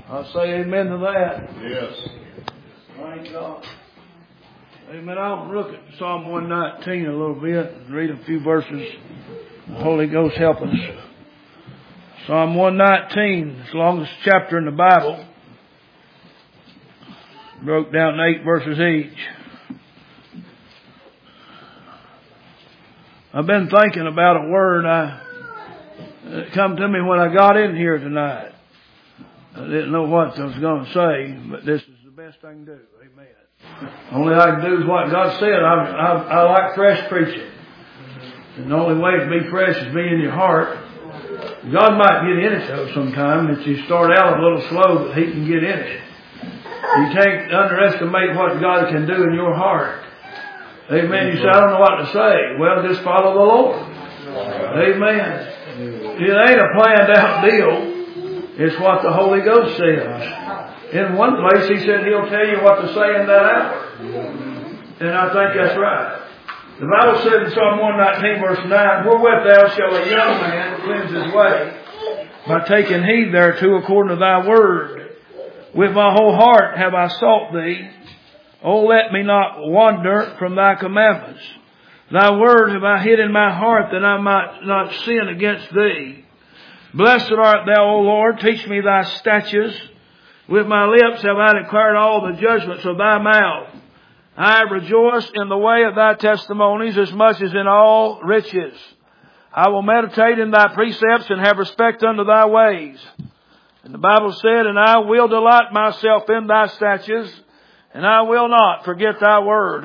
I'll say amen to that. Yes. Thank God. Amen. I'll look at Psalm 119 a little bit and read a few verses. The Holy Ghost help us. Psalm 119, it's the longest chapter in the Bible. Broke down 8 verses each. I've been thinking about a word that come to me when I got in here tonight. I didn't know what I was going to say, but this is the best I can do. Amen. Only I can do is what God said. I like fresh preaching. And the only way to be fresh is be in your heart. God might get in it though sometime. If you start out a little slow, but He can get in it. You can't underestimate what God can do in your heart. Amen. You say, I don't know what to say. Well, just follow the Lord. Amen. It ain't a planned out deal. It's what the Holy Ghost says. In one place, He said He'll tell you what to say in that hour. And I think that's right. The Bible said in Psalm 119 verse 9, wherewith thou shalt a young man cleanse his way, by taking heed thereto according to thy word. With my whole heart have I sought thee. O let me not wander from thy commandments. Thy word have I hid in my heart, that I might not sin against thee. Blessed art thou, O Lord, teach me thy statutes. With my lips have I declared all the judgments of thy mouth. I rejoice in the way of thy testimonies as much as in all riches. I will meditate in thy precepts and have respect unto thy ways. And the Bible said, and I will delight myself in thy statutes, and I will not forget thy word.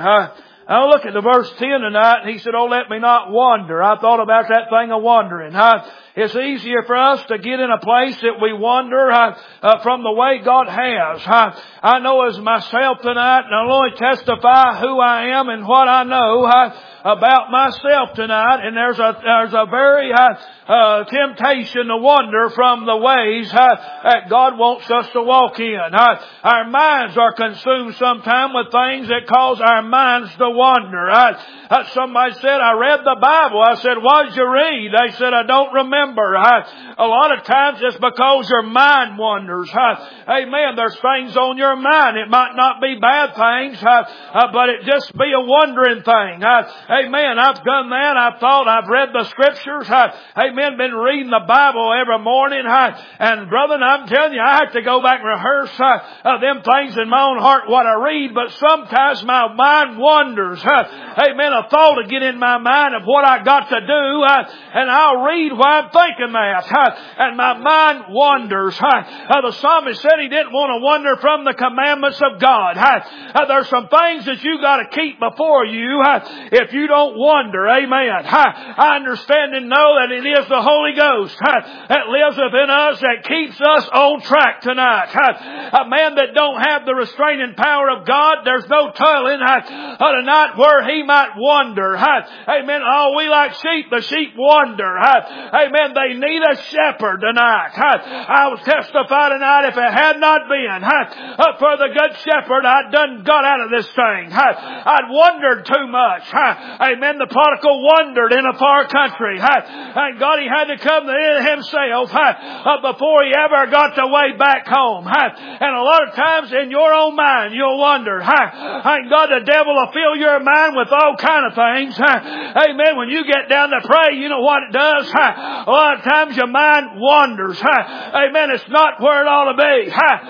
I look at the verse 10 tonight, and he said, oh, let me not wander. I thought about that thing of wandering. It's easier for us to get in a place that we wander from the way God has. I know as myself tonight, and I'll only testify who I am and what I know about myself tonight. And there's a very temptation to wander from the ways that God wants us to walk in. Our minds are consumed sometimes with things that cause our minds to wander. Somebody said, I read the Bible. I said, what did you read? They said, I don't remember. A lot of times it's because your mind wanders. Amen. There's things on your mind. It might not be bad things, but it just be a wandering thing. Amen. I've done that. I've thought. I've read the scriptures. Amen. Been reading the Bible every morning. And brother, I'm telling you, I have to go back and rehearse them things in my own heart what I read. But sometimes my mind wanders. Amen. A thought will get in my mind of what I got to do. And I'll read while I'm thinking that. And my mind wanders. The psalmist said he didn't want to wander from the commandments of God. There's some things that you got to keep before you if you don't wander. Amen. I understand and know that it is the Holy Ghost that lives within us that keeps us on track tonight. A man that don't have the restraining power of God, there's no telling tonight where he might wander. Amen. Oh, we like sheep, the sheep wander. Amen. They need a shepherd tonight. I will testify tonight, if it had not been for the good shepherd, I'd done got out of this thing. I'd wandered too much. Amen. The prodigal wandered in a far country. And God, he had to come to himself before he ever got the way back home. And a lot of times in your own mind, you'll wonder. And God, the devil will fill your mind with all kind of things. Amen. When you get down to pray, you know what it does? A lot of times your mind wanders. Amen. It's not where it ought to be.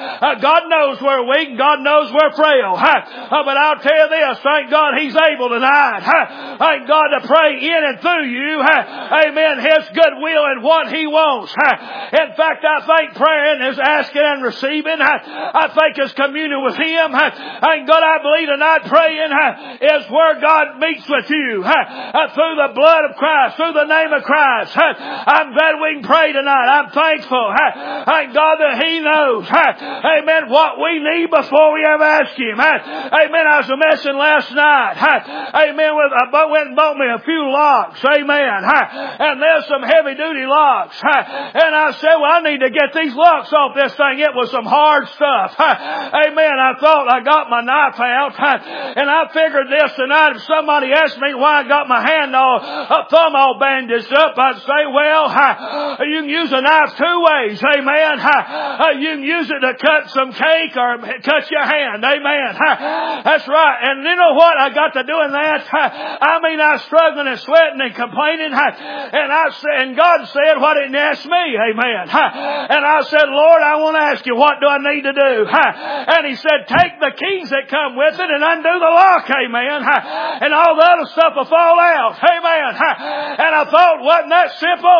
God knows we're weak. God knows we're frail. But I'll tell you this. Thank God He's able tonight. Thank God to pray in and through you. Amen. His good will and what He wants. In fact, I think praying is asking and receiving. I think it's communion with Him. Thank God, I believe tonight praying is where God meets with you. Through the blood of Christ. Through the name of Christ. I'm glad we can pray tonight. I'm thankful. Thank God that He knows. Amen. What we need before we ever ask Him. Amen. I was messing last night. Amen. I went and bought me a few locks. Amen. And there's some heavy duty locks. And I said, well, I need to get these locks off this thing. It was some hard stuff. Amen. I thought I got my knife out. And I figured this tonight. If somebody asked me why I got my thumb all bandaged up, I'd say, well, simple. You can use a knife two ways. Amen. You can use it to cut some cake or cut your hand. Amen. That's right. And you know what I got to doing that? I was struggling and sweating and complaining. And God said, "Why didn't you ask me?" Amen. And I said, "Lord, I want to ask you, what do I need to do?" And He said, "Take the keys that come with it and undo the lock." Amen. And all the other stuff will fall out. Amen. And I thought, wasn't that simple?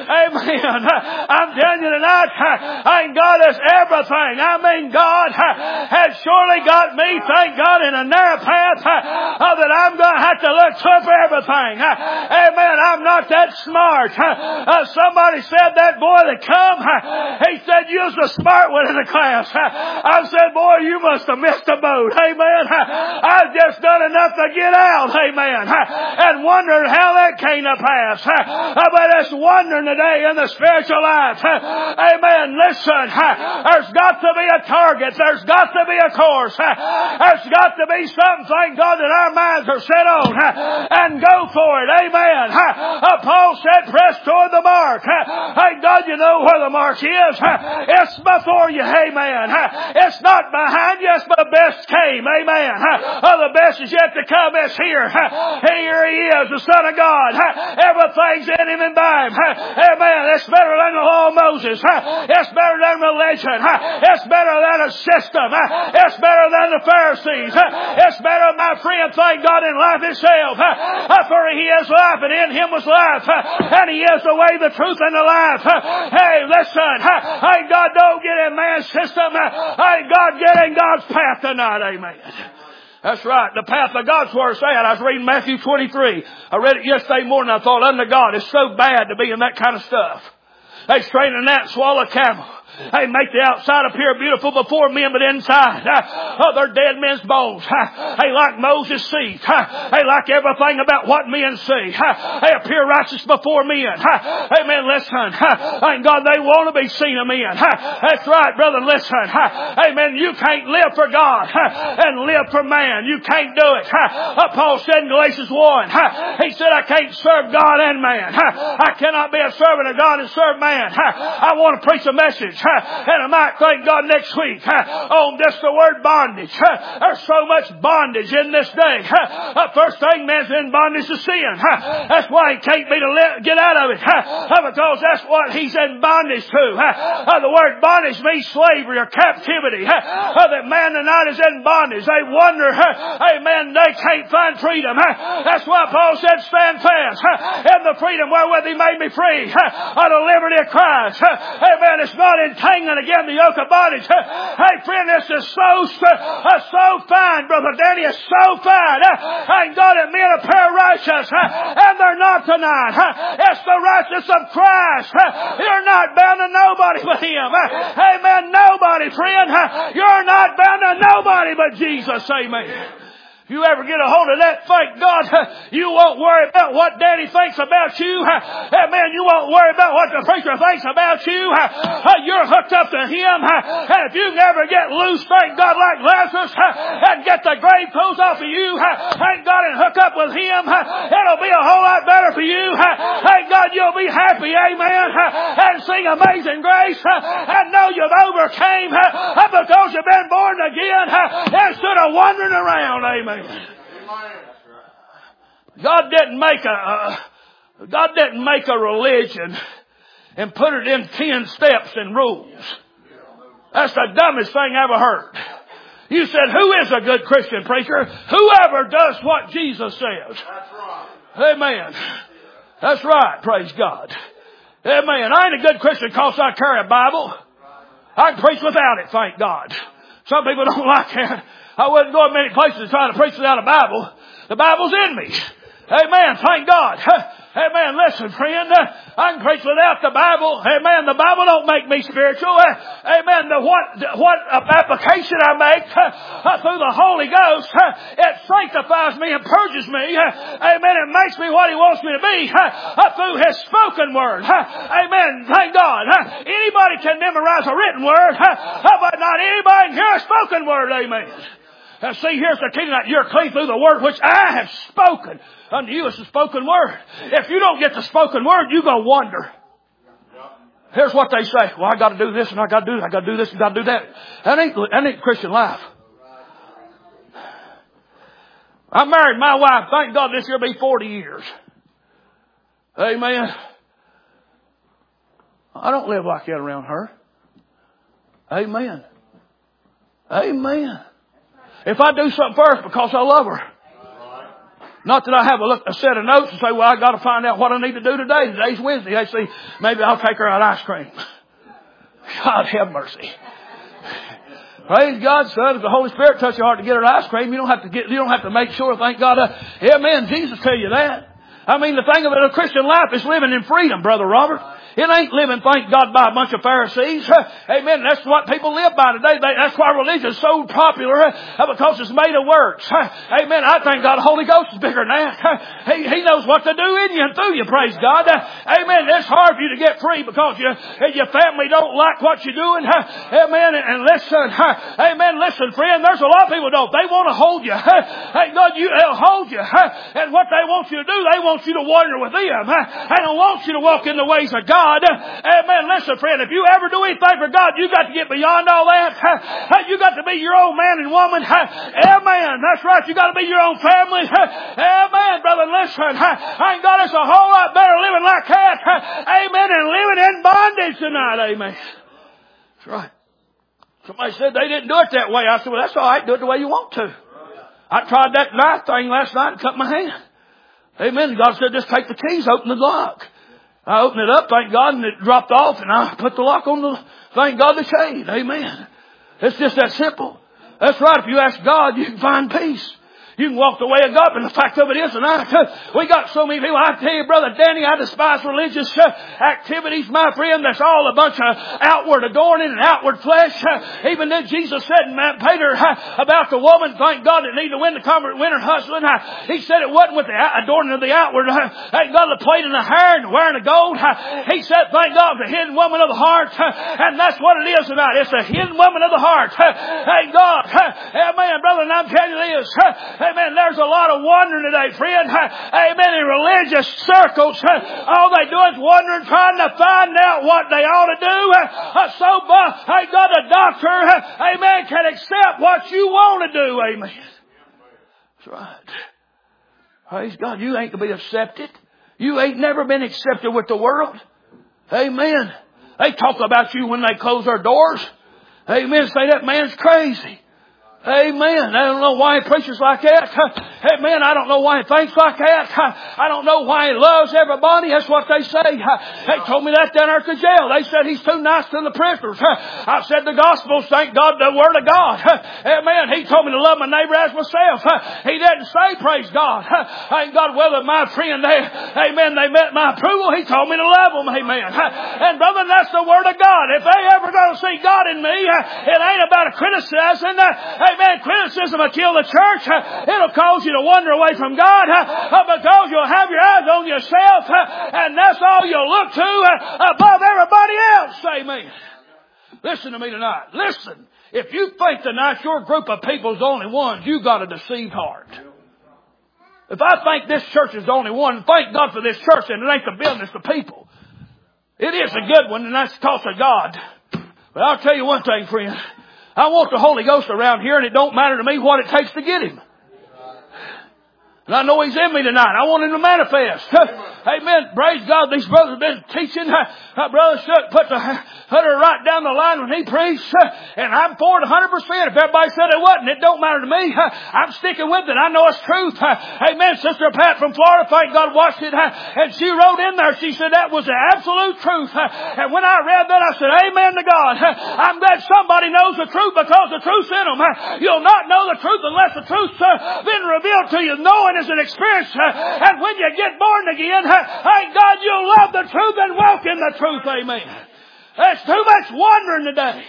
Amen. I'm telling you tonight, God has everything. God has surely got me, thank God, in a narrow path that I'm going to have to look to for everything. Amen. I'm not that smart. Somebody said that boy that come, he said, "You're the smart one in the class." I said, "Boy, you must have missed the boat." Amen. I've just done enough to get out. Amen. And wondered how that came to pass. But it's wondering today in the spiritual life. Amen. Listen, there's got to be a target. There's got to be a course. There's got to be something, thank God, that our minds are set on. And go for it. Amen. Paul said, "Press toward the mark." Thank God you know where the mark is. It's before you. Amen. It's not behind you. It's the best came. Amen. The best is yet to come. It's here. Here He is, the Son of God. Everything's in Him and by Him. Amen. It's better than the law of Moses. It's better than religion. It's better than a system. It's better than the Pharisees. It's better, my friend, thank God, in life itself. For He is life, and in Him was life. And He is the way, the truth, and the life. Hey, listen. Hey, God, don't get in man's system. Hey, God, get in God's path tonight. Amen. That's right. The path of God's word said. I was reading Matthew 23. I read it yesterday morning. I thought, under God, it's so bad to be in that kind of stuff. They strain a gnat, swallow a camel. They make the outside appear beautiful before men, but inside, they're dead men's bones. They like Moses' seat. They like everything about what men see. They appear righteous before men. Amen. Listen. Thank God they want to be seen of men. That's right, brother. Listen. Amen. You can't live for God and live for man. You can't do it. Paul said in Galatians 1, he said, "I can't serve God and man. I cannot be a servant of God and serve man." I want to preach a message. And I might thank God next week on this, the word bondage. There's so much bondage in this day. First thing, man's in bondage to sin. That's why he can't be to get out of it. Because that's what he's in bondage to. The word bondage means slavery or captivity. That man tonight is in bondage. They wonder, amen, they can't find freedom. That's why Paul said, "Stand fast in the freedom wherewith He made me free, of the liberty of Christ." Amen. It's not entangling again the yoke of bondage. Hey, friend, this is so fine, Brother Danny. It's so fine. Thank God that men appear righteous, and they're not tonight. It's the righteousness of Christ. You're not bound to nobody but Him. Amen. Nobody, friend. You're not bound to nobody but Jesus. Amen. If you ever get a hold of that, thank God, you won't worry about what Daddy thinks about you. Amen. You won't worry about what the preacher thinks about you. You're hooked up to Him. And if you can ever get loose, thank God, like Lazarus, and get the grave clothes off of you, thank God, and hook up with Him, it'll be a whole lot better for you. Thank God you'll be happy. Amen. And sing Amazing Grace and know you've overcame because you've been born again instead of wandering around. Amen. God didn't make a religion and put it in 10 steps and rules. That's the dumbest thing I ever heard. You said, who is a good Christian preacher? Whoever does what Jesus says. Amen. That's right. Praise God. Amen. I ain't a good Christian because I carry a Bible. I can preach without it, thank God. Some people don't like that. I wouldn't go in many places trying to preach without a Bible. The Bible's in me. Amen. Thank God. Amen. Listen, friend. I can preach without the Bible. Amen. The Bible don't make me spiritual. Amen. What application I make through the Holy Ghost, it sanctifies me and purges me. Amen. It makes me what He wants me to be through His spoken word. Amen. Thank God. Anybody can memorize a written word, but not anybody can hear a spoken word. Amen. Now see, here's the key tonight. You're clean through the word which I have spoken unto you. It's the spoken word. If you don't get the spoken word, you're going to wonder. Here's what they say. Well, I got to do this and I got to do that. I got to do this and I got to do that. That ain't Christian life. I married my wife. Thank God this year will be 40 years. Amen. I don't live like that around her. Amen. Amen. If I do something first because I love her. Not that I have a set of notes and say, well, I got to find out what I need to do today. Today's Wednesday. They say, maybe I'll take her out ice cream. God have mercy. Praise God, son. If the Holy Spirit touch your heart to get her ice cream, you don't have to make sure. Thank God. Amen. Jesus tell you that. I mean, the thing of it, a Christian life is living in freedom, Brother Robert. It ain't living, thank God, by a bunch of Pharisees. Amen. That's what people live by today. That's why religion is so popular, because it's made of works. Amen. I thank God the Holy Ghost is bigger than that. He knows what to do in you and through you, praise God. Amen. It's hard for you to get free because your family don't like what you're doing. Amen. And listen, amen. Listen, friend, there's a lot of people don't. They want to hold you. Thank God they'll hold you. And what they want you to do, they want you to wander with them. They don't want you to walk in the ways of God. Amen. Listen, friend, if you ever do anything for God, you got to get beyond all that. You got to be your own man and woman. Amen. That's right. You got to be your own family. Amen, brother. Listen, thank God it's a whole lot better living like that. Amen. And living in bondage tonight. Amen. That's right. Somebody said they didn't do it that way. I said, well, that's all right. Do it the way you want to. I tried that knife thing last night and cut my hand. Amen. God said, just take the keys, open the lock. I opened it up, thank God, and it dropped off, and I put the lock on the, thank God, the chain. Amen. It's just that simple. That's right. If you ask God, you can find peace. You can walk the way of God, and the fact of it is tonight, we got so many people. I tell you, Brother Danny, I despise religious activities, my friend. That's all a bunch of outward adorning and outward flesh. Even then Jesus said in Peter about the woman, thank God, that needed to win her husband. He said it wasn't with the adorning of the outward. Thank God, the plait in the hair and wearing the gold. He said, thank God, the hidden woman of the heart. And that's what it is tonight. It's the hidden woman of the heart. Thank God. Amen, brother, and I'm telling you this. Amen. There's a lot of wandering today, friend. Amen. In religious circles, all they do is wandering, trying to find out what they ought to do. Thank God, the doctor, amen, can accept what you want to do. Amen. That's right. Praise God. You ain't to be accepted. You ain't never been accepted with the world. Amen. They talk about you when they close their doors. Amen. Say that man's crazy. Amen. I don't know why he preaches like that. Amen. I don't know why he thinks like that. I don't know why he loves everybody. That's what they say. They told me that down there at the jail. They said he's too nice to the prisoners. I said the gospel, thank God, the word of God. Amen. He told me to love my neighbor as myself. He didn't say, praise God. Thank God, whether my friend, amen, they met my approval. He told me to love them. Amen. And brother, that's the word of God. If they ever going to see God in me, it ain't about a criticizing. Amen. Criticism will kill the church. It'll cause you to wander away from God because you'll have your eyes on yourself, and that's all you'll look to above everybody else. Amen. Listen to me tonight. Listen. If you think tonight your group of people is the only ones, you got a deceived heart. If I think this church is the only one, thank God for this church, and it ain't the building, it's the people. It is a good one, and that's the cost of God. But I'll tell you one thing, friend. I want the Holy Ghost around here, and it don't matter to me what it takes to get Him. And I know He's in me tonight. I want Him to manifest. Amen. Praise God. These brothers have been teaching. Brother Shuck put her right down the line when he preached. And I'm for it 100%. If everybody said it wasn't, it don't matter to me. I'm sticking with it. I know it's truth. Amen. Sister Pat from Florida, thank God, watched it. And she wrote in there, she said that was the absolute truth. And when I read that, I said, amen to God. I'm glad somebody knows the truth because the truth's in them. You'll not know the truth unless the truth's been revealed to you. Knowing is an experience. And when you get born again, thank God you'll love the truth and walk in the truth. Amen. There's too much wandering today.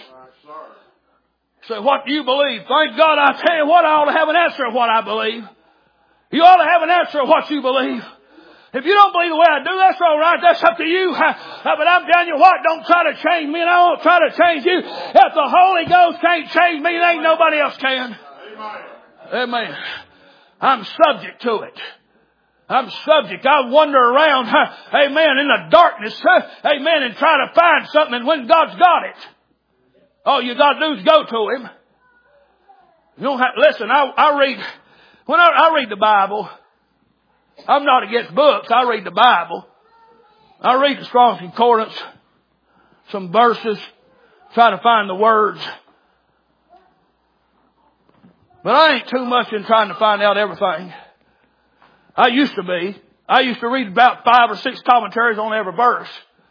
So what do you believe? Thank God, I tell you what, I ought to have an answer of what I believe. You ought to have an answer of what you believe. If you don't believe the way I do, that's all right. That's up to you. But I'm telling you what, don't try to change me, and I won't try to change you. If the Holy Ghost can't change me, there ain't nobody else can. Amen. I'm subject to it. I'm subject. I wander around, amen, in the darkness, amen, and try to find something, and when God's got it, all you got to do is go to Him. You don't have, listen, when I read the Bible, I'm not against books. I read the Bible. I read the Strong's Concordance, some verses, try to find the words. But I ain't too much in trying to find out everything. I used to be. I used to read about 5 or 6 commentaries on every verse.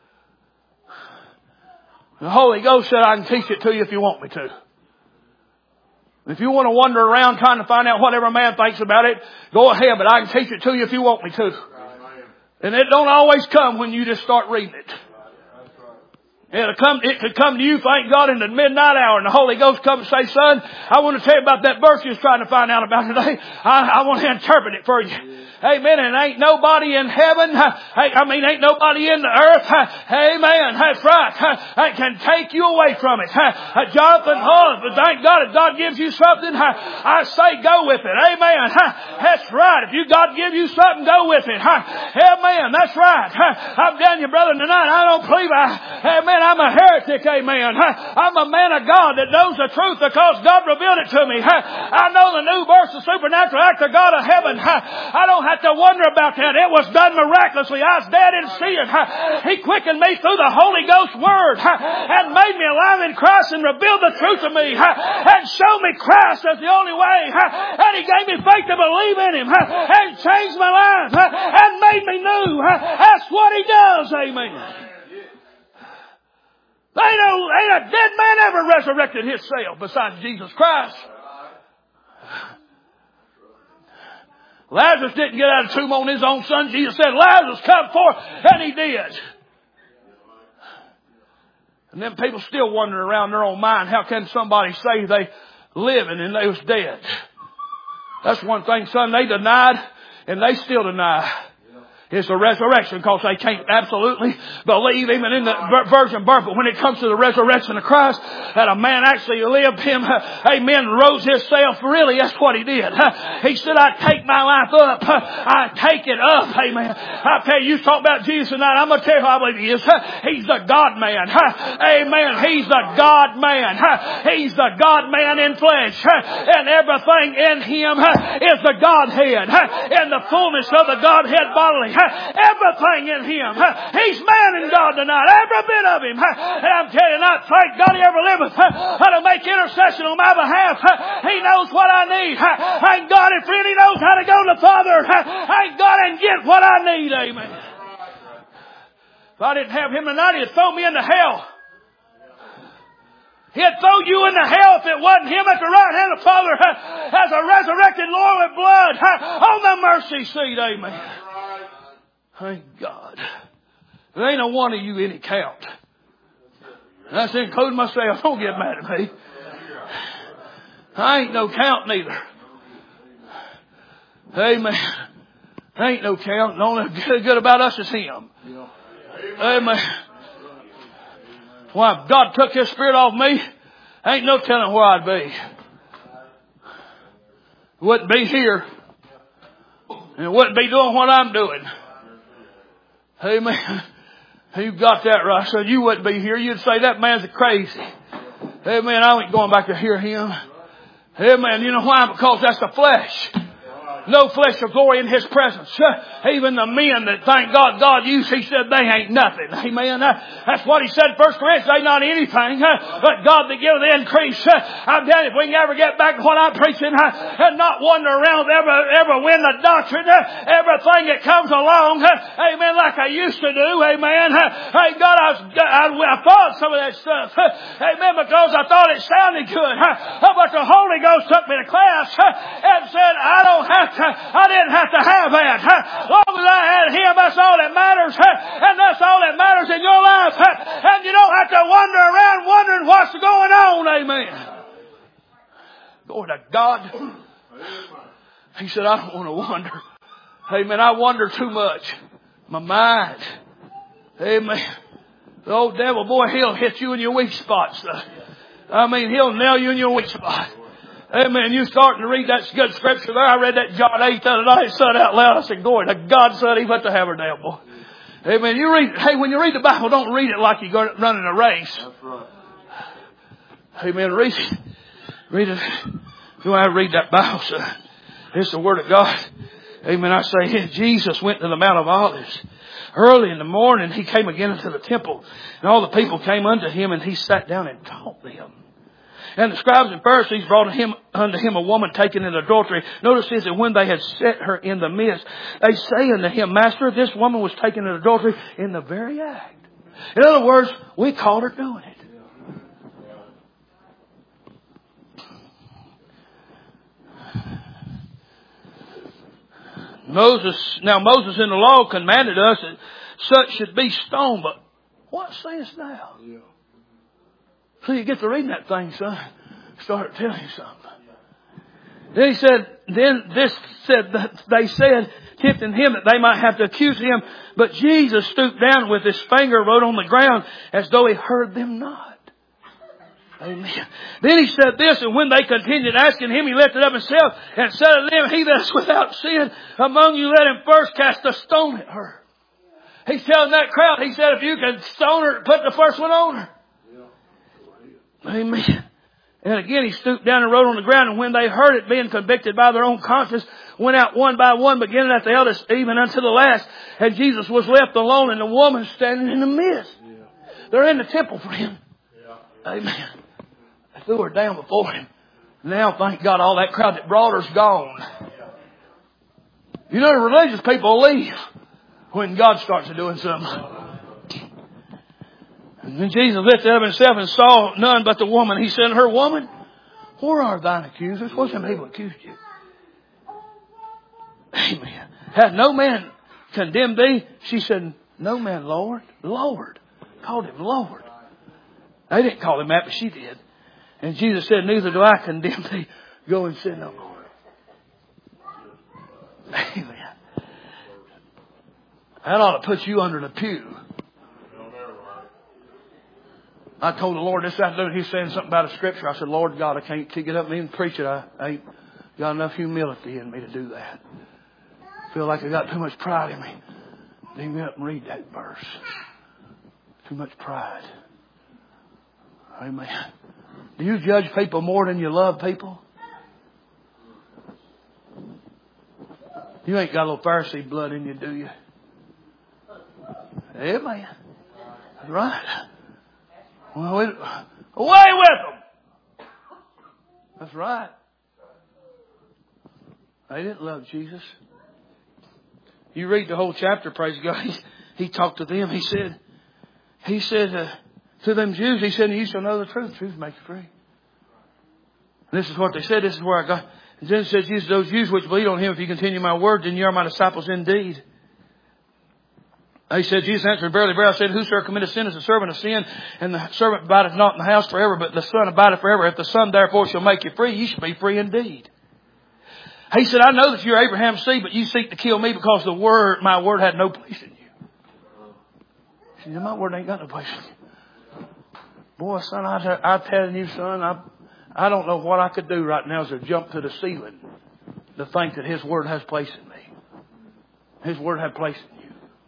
The Holy Ghost said, I can teach it to you if you want me to. If you want to wander around trying to find out what every man thinks about it, go ahead, but I can teach it to you if you want me to. And it don't always come when you just start reading it. It could come to you, thank God, in the midnight hour, and the Holy Ghost comes and say, son, I want to tell you about that verse you was trying to find out about today. I want to interpret it for you. Amen. And ain't nobody in heaven, ain't nobody in the earth, amen, that's right, that can take you away from it. Jonathan, thank God if God gives you something, I say go with it. Amen. That's right. If God give you something, go with it. Amen. That's right. I'm telling you, brother, tonight, I don't believe amen, I'm a heretic, amen. I'm a man of God that knows the truth because God revealed it to me. I know the new birth, the supernatural act of God of heaven. I don't have to wonder about that. It was done miraculously. I was dead in sin. He quickened me through the Holy Ghost Word and made me alive in Christ and revealed the truth to me and showed me Christ as the only way. And He gave me faith to believe in Him and changed my life and made me new. That's what He does. Amen. Ain't a dead man ever resurrected himself besides Jesus Christ. Lazarus didn't get out of the tomb on his own son. Jesus said, Lazarus, come forth. And he did. And then people still wondering around their own mind, how can somebody say they living and they was dead? That's one thing, son, they denied and they still deny. It's the resurrection because they can't absolutely believe even in the virgin birth. But when it comes to the resurrection of Christ, that a man actually lived him, amen, rose himself, really, that's what he did. He said, I take my life up. I take it up. Amen. I tell you talk about Jesus tonight. I'm going to tell you who I believe He is. He's the God man. Amen. He's the God man. He's the God man in flesh. And everything in Him is the Godhead. In the fullness of the Godhead bodily. Everything in Him. He's man and God tonight. Every bit of Him. And I'm telling you not, thank God He ever liveth to make intercession on my behalf. He knows what I need. Thank God He really knows how to go to the Father. Thank God and get what I need. Amen. If I didn't have Him tonight, He'd throw me into hell. He'd throw you into hell if it wasn't Him at the right hand of the Father as a resurrected Lord with blood on the mercy seat. Amen. Thank God. There ain't no one of you any count. That's including myself. Don't get mad at me. I ain't no count neither. Amen. Ain't no count. The only good about us is Him. Amen. Why, if God took His Spirit off me, ain't no telling where I'd be. Wouldn't be here. And it wouldn't be doing what I'm doing. Amen. You got that right. So you wouldn't be here. You'd say that man's crazy. Amen. I ain't going back to hear him. Amen. You know why? Because that's the flesh. No flesh of glory in His presence. Even the men that thank God used, He said they ain't nothing. Amen. That's what He said in 1 Corinthians. They not anything, but God that giveth the increase. I'm telling you, if we can ever get back to what I'm preaching and not wander around ever win the doctrine, everything that comes along, amen, like I used to do, amen. Thank God I thought some of that stuff, amen, because I thought it sounded good. But the Holy Ghost took me to class and said, I didn't have to have that. As long as I had Him, that's all that matters. And that's all that matters in your life. And you don't have to wander around wondering what's going on. Amen. Glory to God. He said, I don't want to wonder. Amen. I wonder too much. My mind. Amen. The old devil, boy, he'll hit you in your weak spots. I mean, he'll nail you in your weak spot. Amen. You starting to read that good scripture there. I read that John 8 the other night, said out loud. I said, glory to God, son, he put the hammer down, boy. Amen. When you read the Bible, don't read it like you're running a race. That's right. Amen. Read it. You want to read that Bible, son? It's the Word of God. Amen. I say, Jesus went to the Mount of Olives. Early in the morning, he came again into the temple. And all the people came unto him, and he sat down and taught them. And the scribes and Pharisees brought unto him a woman taken in adultery. Notice this, that when they had set her in the midst, they say unto him, Master, this woman was taken in adultery in the very act. In other words, we caught her doing it. Moses in the law commanded us that such should be stoned, but what sayest thou? Yeah. So you get to reading that thing, son. Start telling you something. Then they said, tempting him that they might have to accuse him. But Jesus stooped down with his finger, wrote on the ground as though he heard them not. Amen. Then he said this, and when they continued asking him, he lifted up himself and said to them, he that is without sin among you, let him first cast a stone at her. He's telling that crowd, he said, if you can stone her, put the first one on her. Amen. And again, he stooped down and wrote on the ground, and when they heard it, being convicted by their own conscience, went out one by one, beginning at the eldest, even unto the last. And Jesus was left alone, and the woman standing in the midst. Yeah. They're in the temple for him. Yeah. Amen. They threw her down before him. Now, thank God, all that crowd that brought her's gone. Yeah. You know, the religious people leave when God starts doing something. And when Jesus lifted up himself and saw none but the woman, he said to her, Woman, where are thine accusers? What some people accused you? Amen. Hath no man condemned thee? She said, No man, Lord. Lord. Called him Lord. They didn't call him that, but she did. And Jesus said, Neither do I condemn thee. Go and sin no more. Amen. That ought to put you under the pew. I told the Lord this afternoon, He's saying something about a scripture. I said, Lord God, I can't get up and preach it. I ain't got enough humility in me to do that. I feel like I got too much pride in me. Leave me up and read that verse. Too much pride. Amen. Do you judge people more than you love people? You ain't got a little Pharisee blood in you, do you? Amen. That's right. Well, away with them. That's right. They didn't love Jesus. You read the whole chapter, praise God. He talked to them. He said to them Jews, he said, You shall know the truth. The truth makes you free. And this is what they said. This is where I got. And then it says, those Jews which believe on him, if you continue my word, then you are my disciples indeed. He said, Jesus answered, Verily, verily, I said, whosoever committeth sin is a servant of sin, and the servant abideth not in the house forever, but the Son abideth forever. If the Son therefore shall make you free, you shall be free indeed. He said, I know that you're Abraham's seed, but you seek to kill me because my word had no place in you. He said, my word ain't got no place in you. Boy, son, I'm telling you, son, I don't know what I could do right now is to jump to the ceiling to think that His word has place in me. His word had place in you.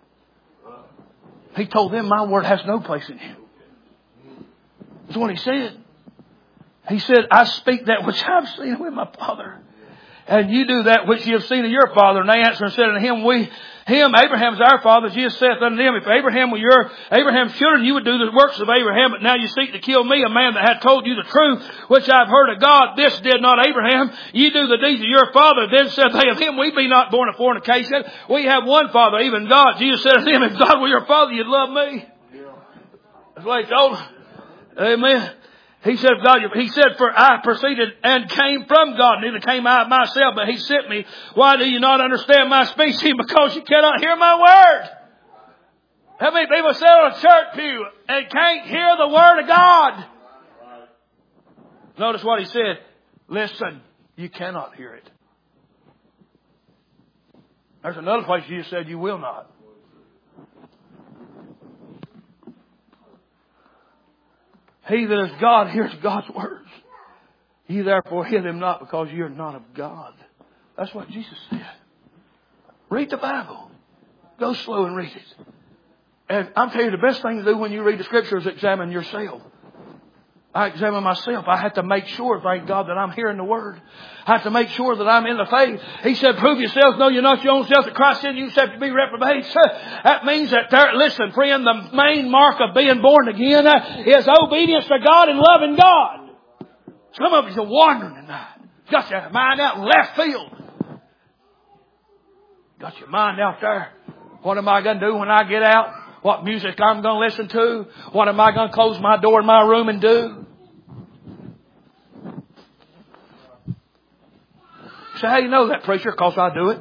He told them, my word has no place in you. That's what He said. He said, I speak that which I've seen with my Father. And you do that which you have seen of your father. And they answered and said unto him, Abraham is our father. Jesus saith unto them, If Abraham were Abraham's children, you would do the works of Abraham. But now you seek to kill me, a man that hath told you the truth, which I've heard of God. This did not Abraham. You do the deeds of your father. Then said they of him, We be not born of fornication. We have one Father, even God. Jesus said unto them, If God were your father, you'd love me. That's what He told them. Amen. He said, For I proceeded and came from God. Neither came I of myself, but He sent me. Why do you not understand my speech? Because you cannot hear my word. How many people sit on a church pew and can't hear the word of God? Notice what He said. Listen, you cannot hear it. There's another place Jesus said you will not. He that is God hears God's words. Ye therefore hear them not, because ye are not of God. That's what Jesus said. Read the Bible. Go slow and read it. And I'm telling you, the best thing to do when you read the Scripture is examine yourself. I examine myself. I have to make sure, thank God, that I'm hearing the Word. I have to make sure that I'm in the faith. He said, prove yourselves, know you're not your own self, that Christ in you, except to be reprobate. That means that, listen, friend, the main mark of being born again is obedience to God and loving God. Some of you are wandering tonight. Got your mind out in left field. Got your mind out there. What am I going to do when I get out? What music I'm going to listen to? What am I going to close my door in my room and do? Say, how you know that, preacher? Because I do it.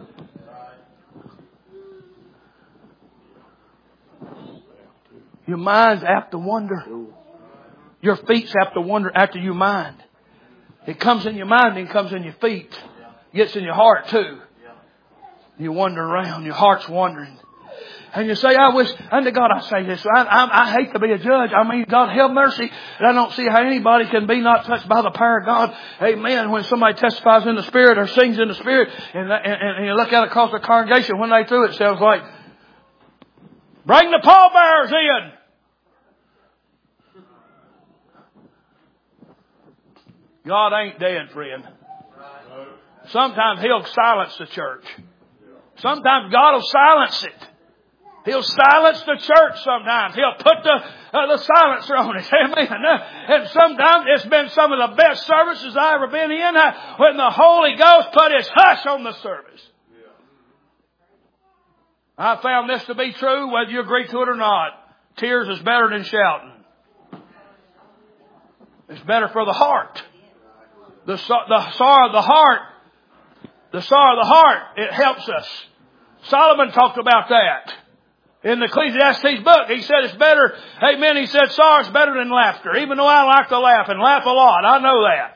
Your mind's apt to wander. Your feet's apt to wander after your mind. It comes in your mind and it comes in your feet. It gets in your heart too. You wander around. Your heart's wandering. And you say, I wish, and to God I say this, I hate to be a judge. I mean, God have mercy. And I don't see how anybody can be not touched by the power of God. Amen. When somebody testifies in the Spirit or sings in the Spirit, and you look out across the congregation, when they through it sounds like, bring the pallbearers in. God ain't dead, friend. Sometimes He'll silence the church. Sometimes God will silence it. He'll silence the church sometimes. He'll put the silencer on it. Amen. And sometimes it's been some of the best services I've ever been in when the Holy Ghost put His hush on the service. I found this to be true, whether you agree to it or not. Tears is better than shouting. It's better for the heart. The sorrow of the heart. The sorrow of the heart, it helps us. Solomon talked about that. In the Ecclesiastes book, he said it's better, amen, he said sorrow is better than laughter. Even though I like to laugh and laugh a lot, I know that.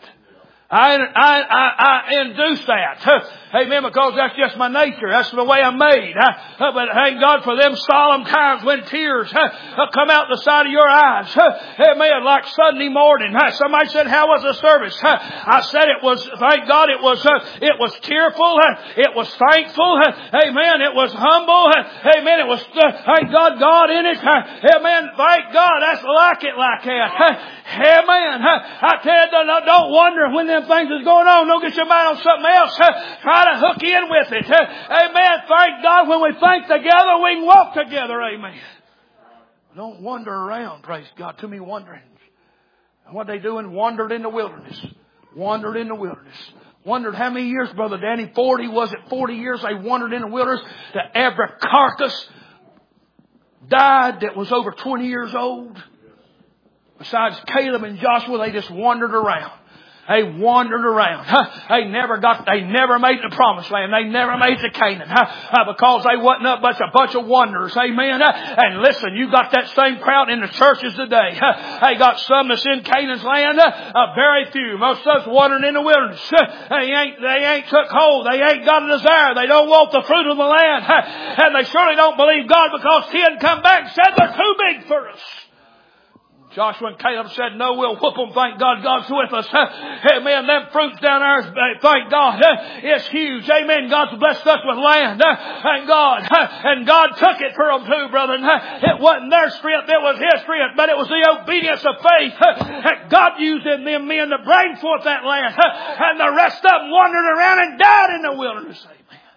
I induce that. Amen, because that's just my nature. That's the way I'm made. But thank God for them solemn times when tears come out the side of your eyes. Amen, like Sunday morning. Somebody said, how was the service? I said it was, thank God, it was tearful. It was thankful. Amen, it was humble. Amen, it was, thank God in it. Amen, thank God, that's like it like that. Amen. I tell you, don't wonder when them things is going on. Don't get your mind on something else. Try to hook in with it. Amen. Thank God when we think together, we can walk together. Amen. Don't wander around. Praise God. Too many wanderings. What they doing? Wandered in the wilderness. Wandered in the wilderness. Wondered how many years, Brother Danny? 40, was it 40 years they wandered in the wilderness? That every carcass died that was over 20 years old. Besides Caleb and Joshua, they just wandered around. They wandered around. They never made the promised land. They never made the Canaan. Because they wasn't a bunch of wanderers. Amen. And listen, you got that same crowd in the churches today. They got some that's in Canaan's land. Very few. Most of us wandering in the wilderness. They ain't took hold. They ain't got a desire. They don't want the fruit of the land. And they surely don't believe God, because 10 come back and said they're too big for us. Joshua and Caleb said, no, we'll whoop them. Thank God God's with us. Amen. Them fruits down there, thank God, it's huge. Amen. God's blessed us with land. Thank God. And God took it for them too, brother. It wasn't their strength. It was His strength. But it was the obedience of faith that God used in them men to bring forth that land. And the rest of them wandered around and died in the wilderness.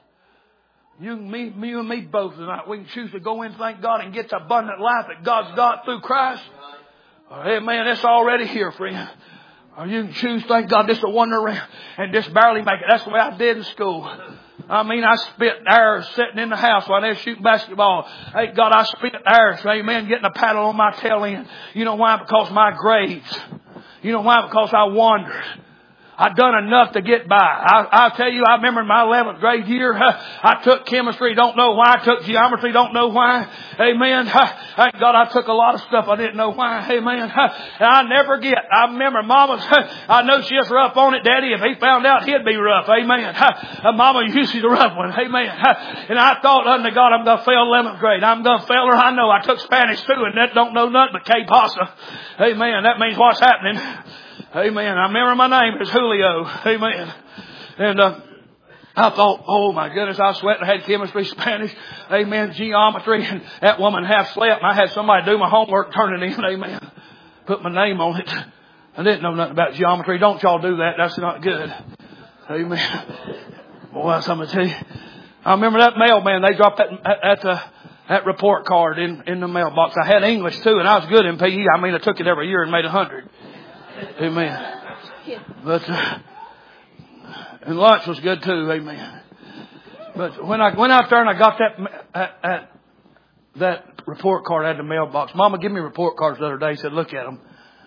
Amen. You and me both tonight. We can choose to go in, thank God, and get the abundant life that God's got through Christ. Amen. It's already here, friend. Or you can choose, thank God, just to wander around and just barely make it. That's the way I did in school. I mean, I spent hours sitting in the house while they were shooting basketball. Thank God I spent hours, amen, getting a paddle on my tail end. You know why? Because my grades. You know why? Because I wandered. I'd done enough to get by. I'll tell you, I remember in my 11th grade year, I took chemistry, don't know why. I took geometry, don't know why. Amen. Thank God I took a lot of stuff I didn't know why. Amen. And I never forget. I remember Mama's, I know she was rough on it. Daddy, if he found out, he'd be rough. Amen. Mama usually the rough one. Amen. And I thought, unto God, I'm going to fail 11th grade. I'm going to fail her. I know. I took Spanish too, and that don't know nothing but que pasa. Amen. That means what's happening. Amen. I remember my name is Julio. Amen. And I thought, oh my goodness, I was sweating. I had chemistry, Spanish, amen, geometry, and that woman half slept. And I had somebody do my homework, turn it in, amen. Put my name on it. I didn't know nothing about geometry. Don't y'all do that. That's not good. Amen. Boy, I'm going to tell you. I remember that mailman, they dropped that report card in the mailbox. I had English too, and I was good in PE. I mean, I took it every year and made 100. Amen. But, and lunch was good too. Amen. But when I went out there and I got that report card out of the mailbox, Mama gave me report cards the other day. Said, look at them.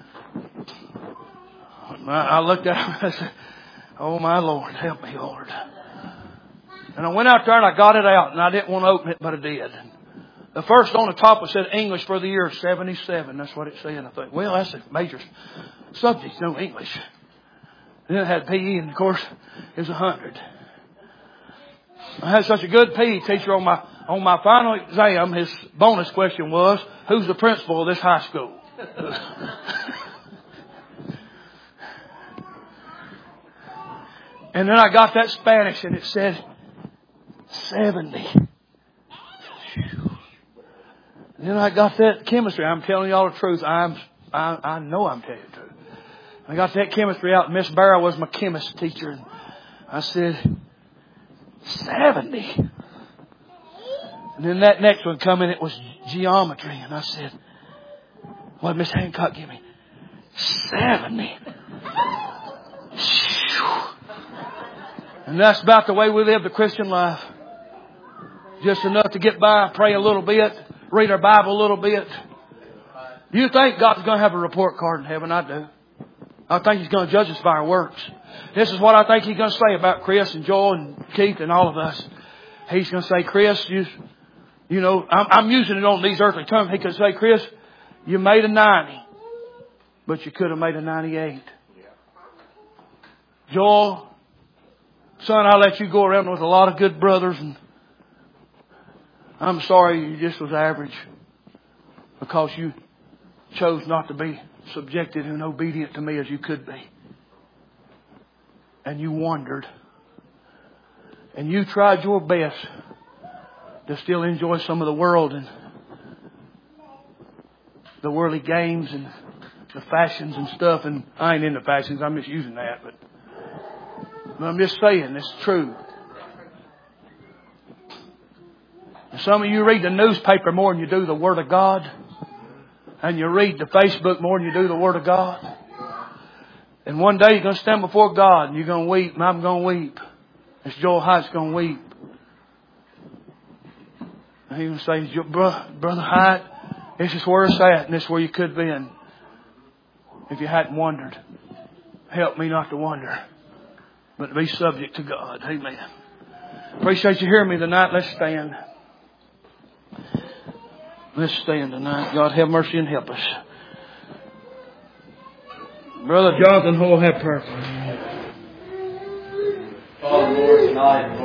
I looked at them and I said, oh my Lord, help me, Lord. And I went out there and I got it out, and I didn't want to open it, but I did. The first on the top was said English for the year 77. That's what it said. I thought, well, that's a major subject, no English. And then it had PE, and of course, it was 100. I had such a good PE teacher on my final exam. His bonus question was, who's the principal of this high school? And then I got that Spanish, and it said 70. And then I got that chemistry. I'm telling y'all the truth. I know I'm telling you the truth. I got that chemistry out. Miss Barrow was my chemist teacher. And I said, 70. And then that next one come in, it was geometry. And I said, what did Miss Hancock give me? 70. And that's about the way we live the Christian life. Just enough to get by, pray a little bit, read our Bible a little bit. You think God's going to have a report card in heaven? I do. I think He's going to judge us by our works. This is what I think He's going to say about Chris and Joel and Keith and all of us. He's going to say, Chris, you know, I'm using it on these earthly terms. He could say, Chris, you made a 90, but you could have made a 98. Joel, son, I let you go around with a lot of good brothers, and I'm sorry you just was average because you chose not to be subjected and obedient to me as you could be. And you wandered. And you tried your best to still enjoy some of the world and the worldly games and the fashions and stuff. And I ain't into fashions. I'm just using that. But I'm just saying, it's true. And some of you read the newspaper more than you do the Word of God. And you read the Facebook more than you do the Word of God. And one day you're going to stand before God and you're going to weep, and I'm going to weep. As Joel Hyatt's going to weep. And he's going to say, Brother Hyatt, this is where it's at, and this is where you could have been if you hadn't wondered. Help me not to wonder, but to be subject to God. Amen. Appreciate you hearing me tonight. Let's stand. Let's stand tonight. God have mercy and help us. Brother Jonathan Hole, have prayer. Father, Lord, tonight